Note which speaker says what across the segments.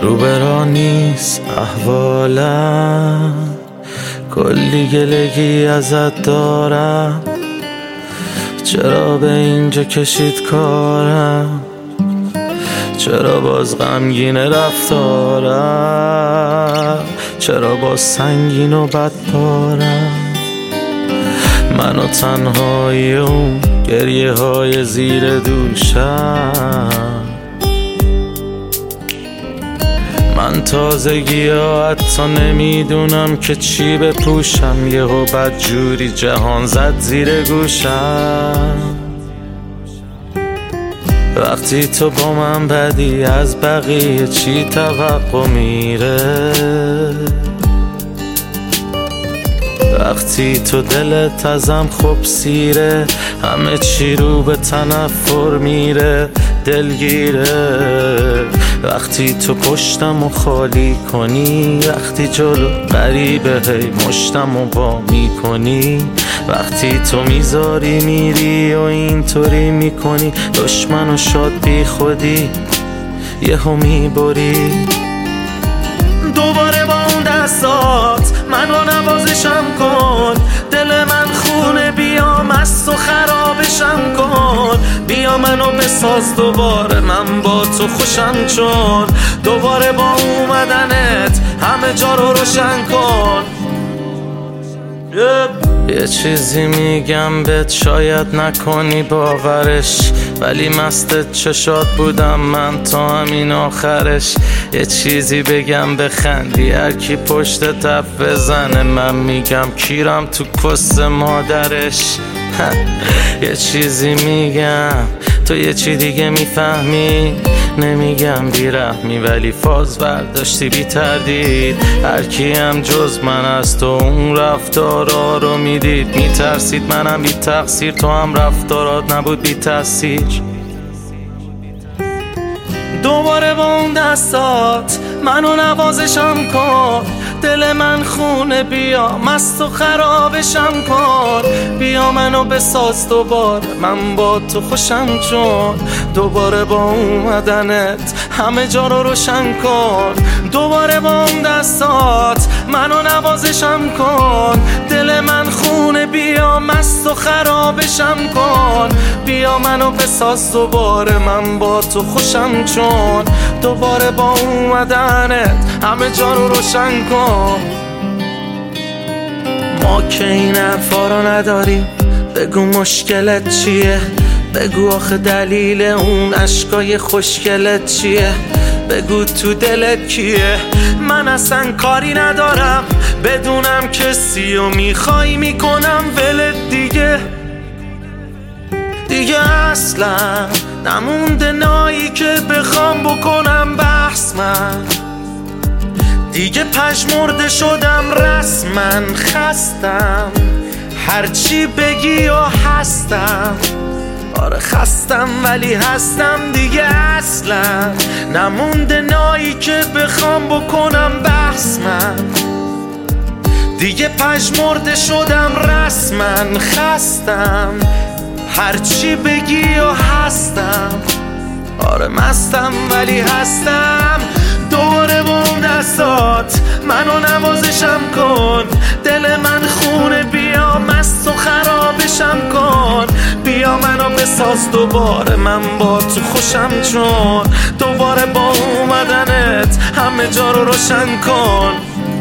Speaker 1: روبرا نیست احوالم، کلی گلگی ازت دارم. چرا به اینجا کشید کارم؟ چرا باز غمگین رفتارم؟ چرا باز سنگین و بدپارم؟ من و تنهایی اون گریه های زیر دوشم. من تازگی ها حتی نمیدونم که چی بپوشم، یهو بدجوری جهان زد زیر گوشم. وقتی تو با من بدی از بقیه چی توقع میره؟ وقتی تو دلت ازم خوب سیره، همه چی رو به تنفر میره، دلگیره. وقتی تو پشتم و خالی کنی، وقتی جلو غریبه هی مشتم و با میکنی، وقتی تو میذاری میری و اینطوری میکنی، دشمن و شاد بی خودی یهو میبری. دوباره با اون دستات منو نوازشم کن، دل من خونه بیا مست و خرابشم کن. بیا منو بساز دوباره من با تو خوشم، چون دوباره با اومدنت همه جا رو روشن کن. یه چیزی میگم بهت شاید نکنی باورش، ولی مست چشات بودم من تا همین آخرش. یه چیزی بگم بخندی هر کی پشت تف بزنه، من میگم کیرم تو کس مادرش. یه چیزی میگم تو یه چی دیگه میفهمی، نمیگم بیرحمی ولی فاز برداشتی بی تردید. هر کی هم جز من از تو اون رفتارا رو میدید، میترسید منم بی تقصیر، تو هم رفتارات نبود بی تاثیر. دوباره با اون دستات منو نوازشم کن، دل من خونه بیا مست و خرابشم کن. بیا منو بساز دوباره من با تو خوشم، چون دوباره با اومدنت همه جا رو روشن کن. دوباره با اون دستات منو نوازشم کن، دل من خونه بیا مست و خرابشم کن. بیا منو بساز دوباره من با تو خوشم، چون دوباره با اومدنت همه جا رو روشن کن. ما که این حرفا رو نداریم، بگو مشکلت چیه؟ بگو آخه دلیل اون عشقای خوشگلت چیه؟ بگو تو دلت کیه؟ من اصلا کاری ندارم بدونم کسی و میخوای میکنم ولت دیگه. اصلا نمونده نایی که بخوام بکنم بحث. من دیگه پژمرده شدم رسما، خستم هرچی بگی و هستم. آره خستم ولی هستم دیگه. اصلا نمونده نایی که بخوام بکنم بحث. من دیگه پژمرده شدم رسما، خستم هرچی بگی و هستم. آره مستم ولی هستم. دوباره با اون دستات منو نوازشم کن، دل من خونه بیا مست و خرابشم کن. بیا منو بساز دوباره من با تو خوشم، چون دوباره با اومدنت همه جا رو روشن کن.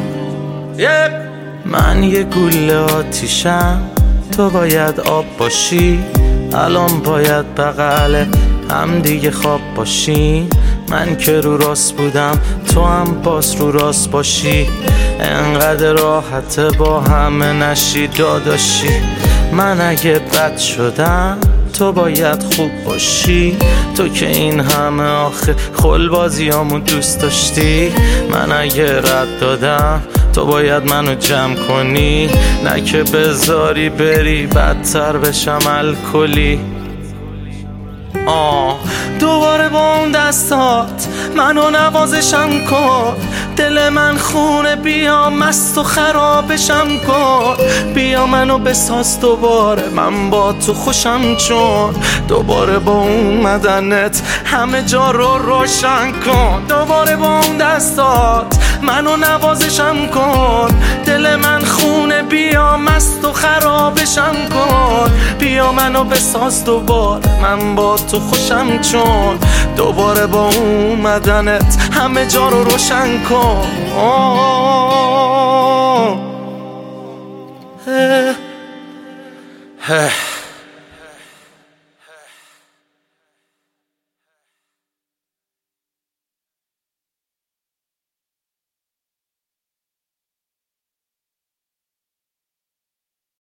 Speaker 1: من یه گوله آتیشم، تو باید آب باشی. الان باید بغل هم دیگه خواب باشی. من که رو راست بودم تو هم باز رو راست باشی. انقدر راحت با همه نشی داداشی. من اگه بد شدم تو باید خوب باشی. تو که این همه آخه خلبازیامو دوست داشتی. من اگه رد دادم تو باید منو جمع کنی، نه که بذاری بری بدتر بشم الکلی. دوباره با اون دستات منو نوازشم کن، دل من خونه، بیا مست و خرابشم کن، بیا منو بساز دوباره، من با تو خوشم چون دوباره با اومدنت همه جا رو روشن کن. دوباره با اون دستات منو نوازشم کن، دل من خونه، بیا مست و خرابشم کن، بیا منو بساز دوباره، من با تو خوشم چون دوباره با اومدنت همه جا رو روشن کن.